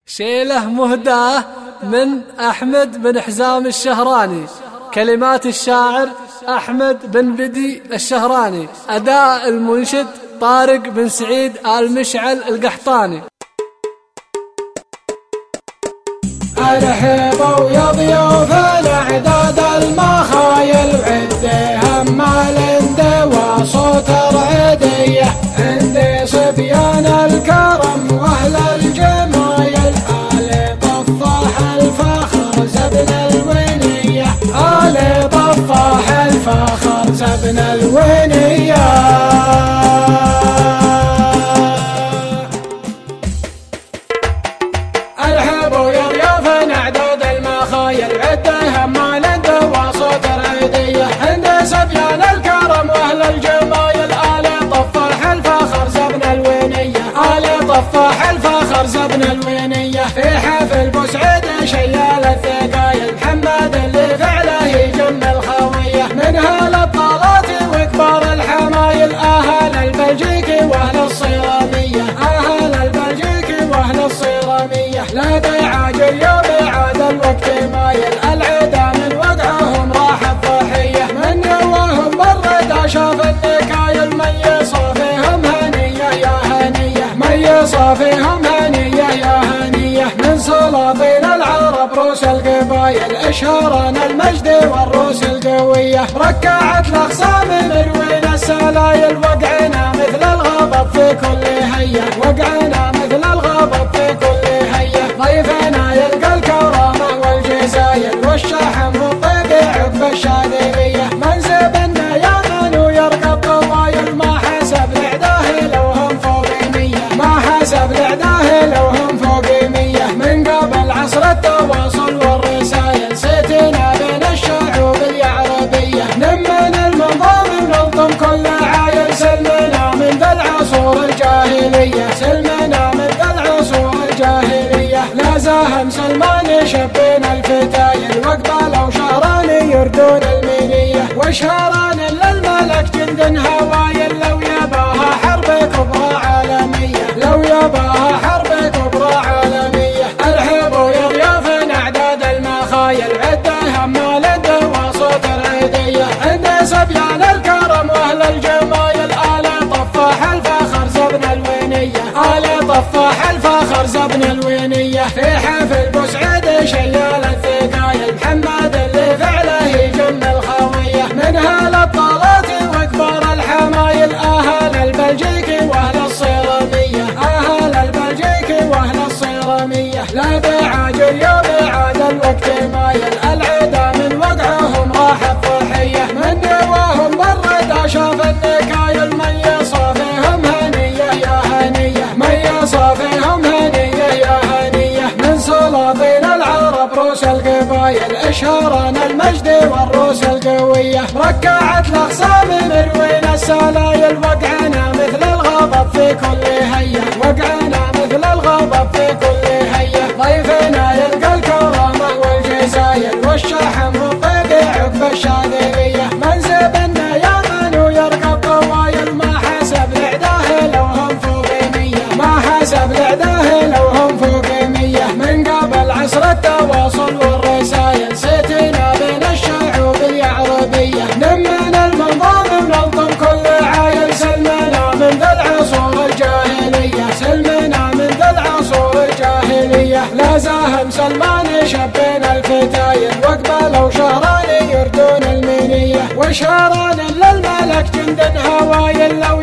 شيله مهداه من أحمد بن حزام الشهراني، كلمات الشاعر أحمد بن بدي الشهراني، أداء المنشد طارق بن سعيد المشعل القحطاني. ارحبوا يا ضيوف الاعداد المخايل وعديها مالند وصوت الرعديه، عندي صبيان الكرم واهل الجمايل، آل طفاح الفخر زبن الونيه، آل طفاح الفخر زبن الونيه. ارحبوا يا ضيوف اعداد المخايل عدها مالند وصوت الرعديه، عند صبيان الكرم واهل الجمايل، آل طفاح الفخر زبن الونيه، آل طفاح الفخر زبن الونيه. في حفل بوسعيد شيال الثقايل، محمد اللي فعله يجم الخويه، من اهل الطلات وكبار الحمايل، اهل البلجيكي واهل الصيراميه، اهل البلجيكي واهل الصيراميه. لا عاجل يوم عاد الوقت مايل، العدا من وقعهم راح الضحيه، من نواهم بالردا شاف النكايل، من يصافيهم هنيه يا هنيه، من يصافيهم هنيه يا هنيه. من سلاطين العرب روس القبايل، اشهرنا المجد والروس القويه، ركعت الاخصام مروين السلايل، وقعنا مثل الغضب في كل هيه، وقعنا مثل الغضب في كل هيه. ضيفنا يلقى الكرامه والجزايل، والشحم والطيب عقب الشاذليه، منزب النيامان ويرقى الطوايل، ما حسب لعداه لو هم فوق 100، ما حسب لعداه لو هم فوق 100. من قبل عصر التواصل والرسايل، سيتنا بين الشعوب اليعربيه، نمن المنظوم ونلطم كل عايل، سلمنا من ذا العصور الجاهليه، سلمنا من ذا العصور الجاهليه. لا زاهم سلمان شبين الفتايل، وقبلوا شهران يردون المنيه، وشهران للملك جند هوايل، لو يباها حرب كبرى عالميه، لو يباها حرب كبرى عالميه. ارحبوا يا ضيوف اعداد المخايل، عدها مالند وصوت الرعديه، عند صبيان الكرم واهل الجمايل، آل طفاح الفخر زبن الونيه، آل طفاح الفخر زبن الونيه. في حفل بوسعيد شيال الثقايل، محمد اللي فعله يجم الخويه، من اهل الطلات وكبار الحمايل، اهل البلجيكي واهل الصيراميه، اهل البلجيكي واهل الصيراميه. لا بعاجل يوم عاد الوقت مايل، العدا من وقعهم راح الضحيه، من نواهم بالردا شاف النكايل، من يصافيهم هنيه يا هنيه، من يصافيهم هنيه يا هنيه. من سلاطين العرب روس القبايل، اشهرنا المجد والروس القويه، ركعت الاخصام مروين السلايل، وقعنا مثل الغضب في كل هيه، وقعنا مثل الغضب في كل هيه. ضيفنا يلقى الكرامه والجزايل، والشحم والطيب عقب الشاذليه، منزب النيامان ويرقى الطوايل، ما حسب لعداه لو هم فوق 100، ما حسب لعداه لو هم فوق 100. من قبل عصر التواصل والرسايل، سيتنا بين الشعوب اليعربيه، نمن المنظوم ونلطم كل عايل، سلمنا من ذا العصور الجاهليه، سلمنا من ذا العصور الجاهليه. لا زاهم سلمان شبين الفتايل، وقبلوا شهران يردون المنيه، وشهران للملك جند هوايل، لو